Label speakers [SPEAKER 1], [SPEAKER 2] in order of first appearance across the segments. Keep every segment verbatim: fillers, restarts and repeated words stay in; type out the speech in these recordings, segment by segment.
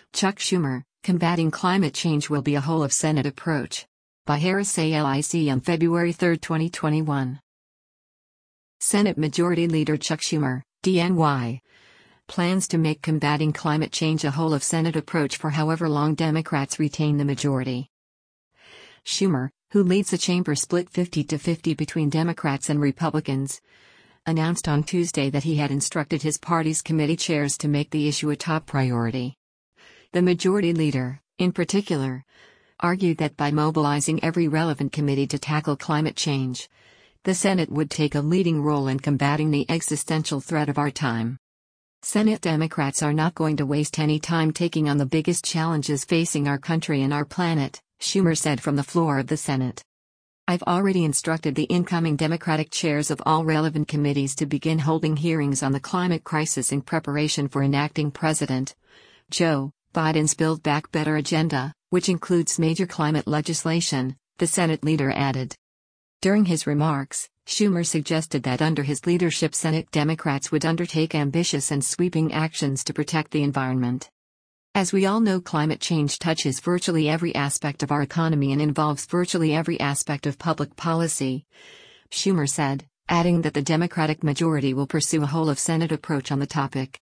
[SPEAKER 1] Chuck Schumer, combating climate change will be a whole-of-Senate approach. By Harris A L I C on February third, twenty twenty-one. Senate Majority Leader Chuck Schumer, D N Y, plans to make combating climate change a whole-of-Senate approach for however long Democrats retain the majority. Schumer, who leads the chamber split fifty to fifty between Democrats and Republicans, announced on Tuesday that he had instructed his party's committee chairs to make the issue a top priority. The majority leader, in particular, argued that by mobilizing every relevant committee to tackle climate change, the Senate would take a leading role in combating the existential threat of our time. Senate Democrats are not going to waste any time taking on the biggest challenges facing our country and our planet, Schumer said from the floor of the Senate. I've already instructed the incoming Democratic chairs of all relevant committees to begin holding hearings on the climate crisis in preparation for enacting President Joe Biden's Build Back Better agenda, which includes major climate legislation, the Senate leader added. During his remarks, Schumer suggested that under his leadership Senate Democrats would undertake ambitious and sweeping actions to protect the environment. As we all know, climate change touches virtually every aspect of our economy and involves virtually every aspect of public policy, Schumer said, adding that the Democratic majority will pursue a whole-of-Senate approach on the topic.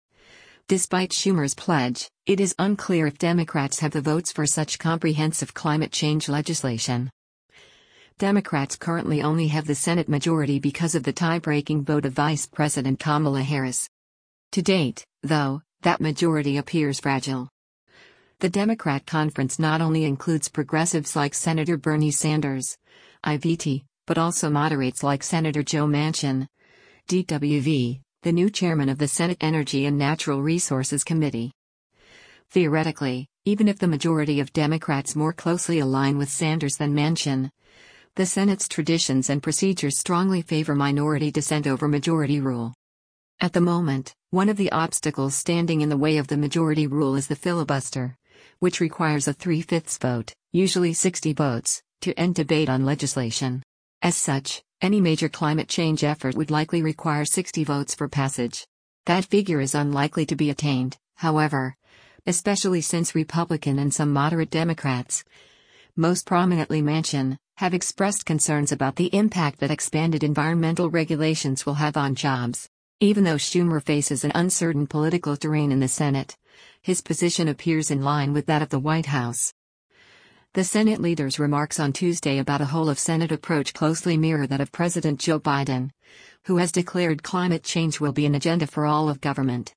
[SPEAKER 1] Despite Schumer's pledge, it is unclear if Democrats have the votes for such comprehensive climate change legislation. Democrats currently only have the Senate majority because of the tie-breaking vote of Vice President Kamala Harris. To date, though, that majority appears fragile. The Democrat conference not only includes progressives like Senator Bernie Sanders, I V T, but also moderates like Senator Joe Manchin, D W V, the new chairman of the Senate Energy and Natural Resources Committee. Theoretically, even if the majority of Democrats more closely align with Sanders than Manchin, the Senate's traditions and procedures strongly favor minority dissent over majority rule. At the moment, one of the obstacles standing in the way of the majority rule is the filibuster, which requires a three-fifths vote, usually sixty votes, to end debate on legislation. As such, any major climate change effort would likely require sixty votes for passage. That figure is unlikely to be attained, however, especially since Republican and some moderate Democrats, most prominently Manchin, have expressed concerns about the impact that expanded environmental regulations will have on jobs. Even though Schumer faces an uncertain political terrain in the Senate, his position appears in line with that of the White House. The Senate leader's remarks on Tuesday about a whole-of-Senate approach closely mirror that of President Joe Biden, who has declared climate change will be an agenda for all of government.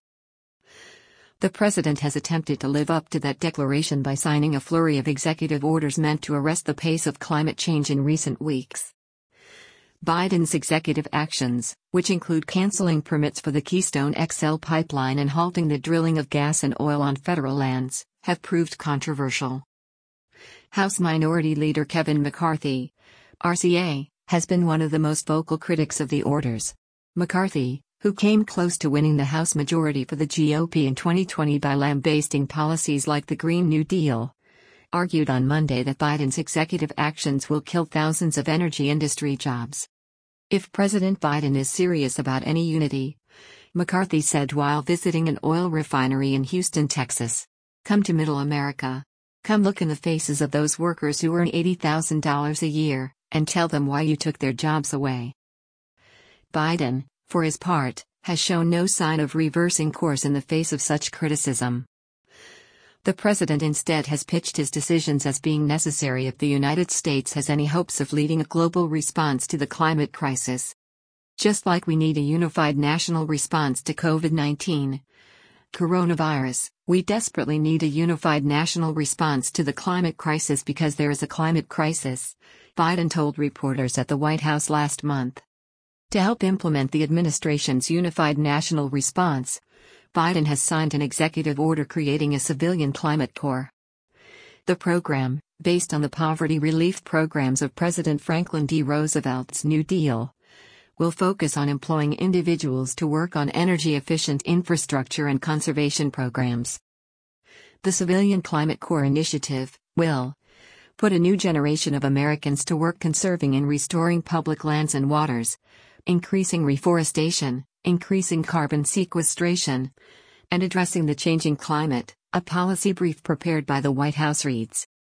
[SPEAKER 1] The president has attempted to live up to that declaration by signing a flurry of executive orders meant to arrest the pace of climate change in recent weeks. Biden's executive actions, which include canceling permits for the Keystone X L pipeline and halting the drilling of gas and oil on federal lands, have proved controversial. House Minority Leader Kevin McCarthy, R C A, has been one of the most vocal critics of the orders. McCarthy, who came close to winning the House majority for the G O P in twenty twenty by lambasting policies like the Green New Deal, argued on Monday that Biden's executive actions will kill thousands of energy industry jobs. If President Biden is serious about any unity, McCarthy said while visiting an oil refinery in Houston, Texas, come to Middle America. Come look in the faces of those workers who earn eighty thousand dollars a year, and tell them why you took their jobs away. Biden, for his part, has shown no sign of reversing course in the face of such criticism. The president instead has pitched his decisions as being necessary if the United States has any hopes of leading a global response to the climate crisis. Just like we need a unified national response to COVID nineteen coronavirus, we desperately need a unified national response to the climate crisis because there is a climate crisis, Biden told reporters at the White House last month. To help implement the administration's unified national response, Biden has signed an executive order creating a civilian climate corps. The program, based on the poverty relief programs of President Franklin D. Roosevelt's New Deal, will focus on employing individuals to work on energy-efficient infrastructure and conservation programs. The Civilian Climate Corps initiative will put a new generation of Americans to work conserving and restoring public lands and waters, increasing reforestation, increasing carbon sequestration, and addressing the changing climate, a policy brief prepared by the White House reads.